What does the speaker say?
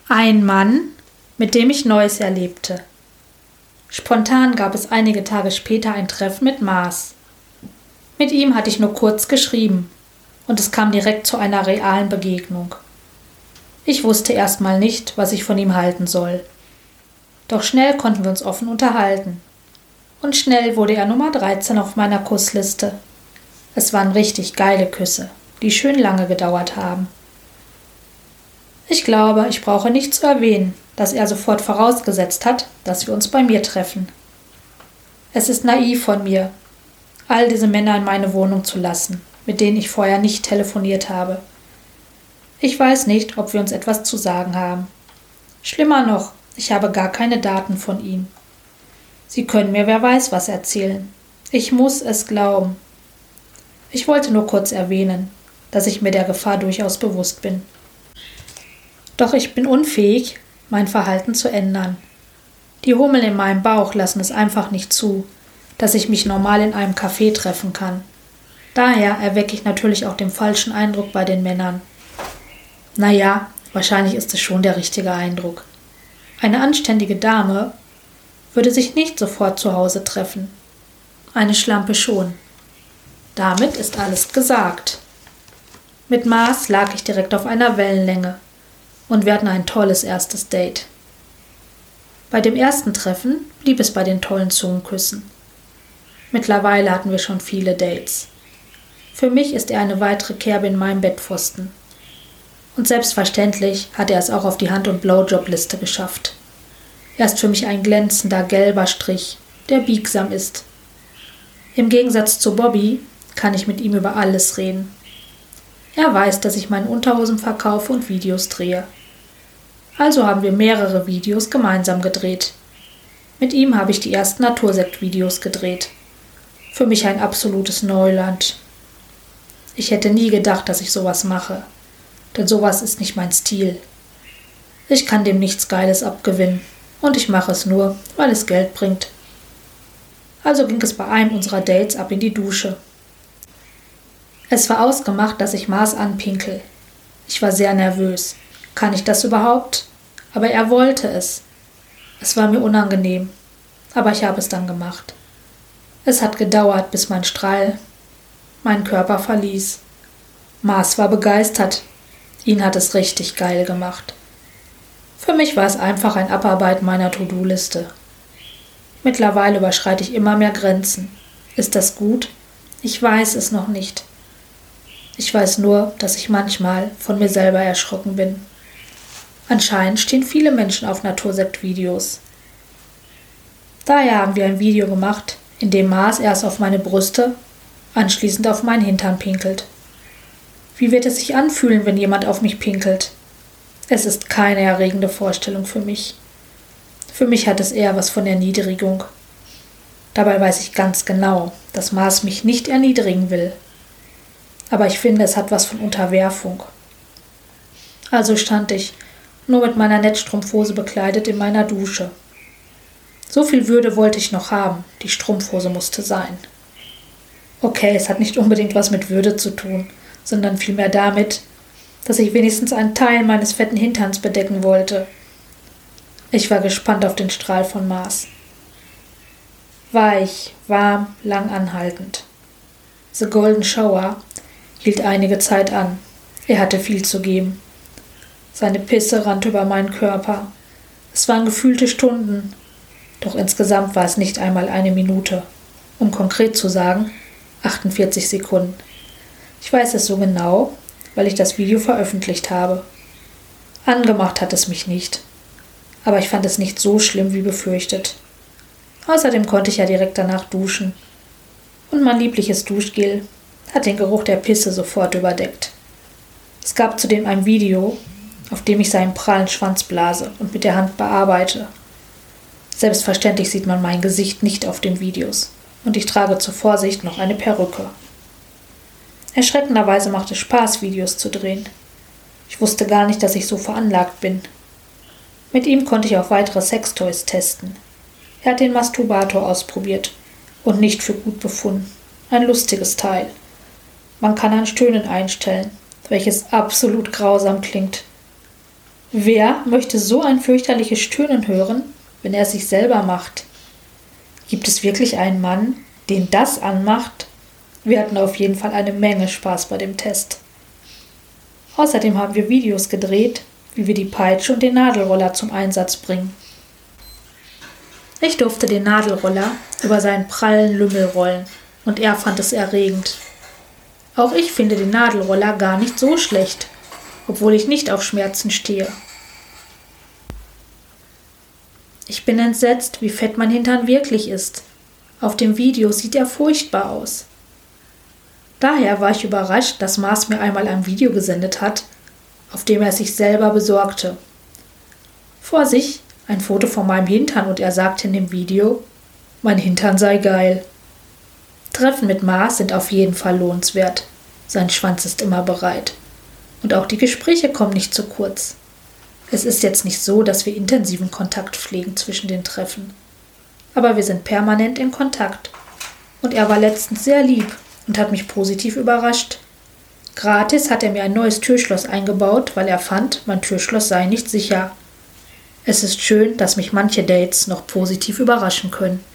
Ein Mann, mit dem ich Neues erlebte. Spontan gab es einige Tage später ein Treffen mit Mars. Mit ihm hatte ich nur kurz geschrieben und es kam direkt zu einer realen Begegnung. Ich wusste erstmal nicht, was ich von ihm halten soll. Doch schnell konnten wir uns offen unterhalten. Und schnell wurde er Nummer 13 auf meiner Kussliste. Es waren richtig geile Küsse, die schön lange gedauert haben. Ich glaube, ich brauche nicht zu erwähnen, dass er sofort vorausgesetzt hat, dass wir uns bei mir treffen. Es ist naiv von mir, all diese Männer in meine Wohnung zu lassen, mit denen ich vorher nicht telefoniert habe. Ich weiß nicht, ob wir uns etwas zu sagen haben. Schlimmer noch, ich habe gar keine Daten von ihm. Sie können mir wer weiß was erzählen. Ich muss es glauben. Ich wollte nur kurz erwähnen, dass ich mir der Gefahr durchaus bewusst bin. Doch ich bin unfähig, mein Verhalten zu ändern. Die Hummeln in meinem Bauch lassen es einfach nicht zu, dass ich mich normal in einem Café treffen kann. Daher erwecke ich natürlich auch den falschen Eindruck bei den Männern. Naja, wahrscheinlich ist es schon der richtige Eindruck. Eine anständige Dame würde sich nicht sofort zu Hause treffen. Eine Schlampe schon. Damit ist alles gesagt. Mit Mars lag ich direkt auf einer Wellenlänge und wir hatten ein tolles erstes Date. Bei dem ersten Treffen blieb es bei den tollen Zungenküssen. Mittlerweile hatten wir schon viele Dates. Für mich ist er eine weitere Kerbe in meinem Bettpfosten. Und selbstverständlich hat er es auch auf die Hand- und Blowjob-Liste geschafft. Er ist für mich ein glänzender gelber Strich, der biegsam ist. Im Gegensatz zu Bobby kann ich mit ihm über alles reden. Er weiß, dass ich meine Unterhosen verkaufe und Videos drehe. Also haben wir mehrere Videos gemeinsam gedreht. Mit ihm habe ich die ersten Natursekt-Videos gedreht. Für mich ein absolutes Neuland. Ich hätte nie gedacht, dass ich sowas mache. Denn sowas ist nicht mein Stil. Ich kann dem nichts Geiles abgewinnen. Und ich mache es nur, weil es Geld bringt. Also ging es bei einem unserer Dates ab in die Dusche. Es war ausgemacht, dass ich Mars anpinkel. Ich war sehr nervös. Kann ich das überhaupt? Aber er wollte es. Es war mir unangenehm. Aber ich habe es dann gemacht. Es hat gedauert, bis mein Strahl meinen Körper verließ. Mars war begeistert. Ihn hat es richtig geil gemacht. Für mich war es einfach ein Abarbeiten meiner To-Do-Liste. Mittlerweile überschreite ich immer mehr Grenzen. Ist das gut? Ich weiß es noch nicht. Ich weiß nur, dass ich manchmal von mir selber erschrocken bin. Anscheinend stehen viele Menschen auf Natursekt-Videos. Daher haben wir ein Video gemacht, in dem Mars erst auf meine Brüste, anschließend auf meinen Hintern pinkelt. Wie wird es sich anfühlen, wenn jemand auf mich pinkelt? Es ist keine erregende Vorstellung für mich. Für mich hat es eher was von Erniedrigung. Dabei weiß ich ganz genau, dass Mars mich nicht erniedrigen will. Aber ich finde, es hat was von Unterwerfung. Also stand ich, nur mit meiner Netzstrumpfhose bekleidet, in meiner Dusche. So viel Würde wollte ich noch haben, die Strumpfhose musste sein. Okay, es hat nicht unbedingt was mit Würde zu tun, sondern vielmehr damit, dass ich wenigstens einen Teil meines fetten Hinterns bedecken wollte. Ich war gespannt auf den Strahl von Mars. Weich, warm, lang anhaltend. The Golden Shower hielt einige Zeit an. Er hatte viel zu geben. Seine Pisse rannte über meinen Körper. Es waren gefühlte Stunden. Doch insgesamt war es nicht einmal eine Minute. Um konkret zu sagen, 48 Sekunden. Ich weiß es so genau, weil ich das Video veröffentlicht habe. Angemacht hat es mich nicht. Aber ich fand es nicht so schlimm wie befürchtet. Außerdem konnte ich ja direkt danach duschen. Und mein liebliches Duschgel hat den Geruch der Pisse sofort überdeckt. Es gab zudem ein Video, auf dem ich seinen prallen Schwanz blase und mit der Hand bearbeite. Selbstverständlich sieht man mein Gesicht nicht auf den Videos und ich trage zur Vorsicht noch eine Perücke. Erschreckenderweise macht es Spaß, Videos zu drehen. Ich wusste gar nicht, dass ich so veranlagt bin. Mit ihm konnte ich auch weitere Sextoys testen. Er hat den Masturbator ausprobiert und nicht für gut befunden. Ein lustiges Teil. Man kann ein Stöhnen einstellen, welches absolut grausam klingt. Wer möchte so ein fürchterliches Stöhnen hören, wenn er es sich selber macht? Gibt es wirklich einen Mann, den das anmacht? Wir hatten auf jeden Fall eine Menge Spaß bei dem Test. Außerdem haben wir Videos gedreht, wie wir die Peitsche und den Nadelroller zum Einsatz bringen. Ich durfte den Nadelroller über seinen prallen Lümmel rollen und er fand es erregend. Auch ich finde den Nadelroller gar nicht so schlecht, obwohl ich nicht auf Schmerzen stehe. Ich bin entsetzt, wie fett mein Hintern wirklich ist. Auf dem Video sieht er furchtbar aus. Daher war ich überrascht, dass Mars mir einmal ein Video gesendet hat, auf dem er es sich selber besorgte. Vor sich ein Foto von meinem Hintern und er sagte in dem Video, mein Hintern sei geil. Treffen mit Mars sind auf jeden Fall lohnenswert. Sein Schwanz ist immer bereit. Und auch die Gespräche kommen nicht zu kurz. Es ist jetzt nicht so, dass wir intensiven Kontakt pflegen zwischen den Treffen. Aber wir sind permanent in Kontakt. Und er war letztens sehr lieb und hat mich positiv überrascht. Gratis hat er mir ein neues Türschloss eingebaut, weil er fand, mein Türschloss sei nicht sicher. Es ist schön, dass mich manche Dates noch positiv überraschen können.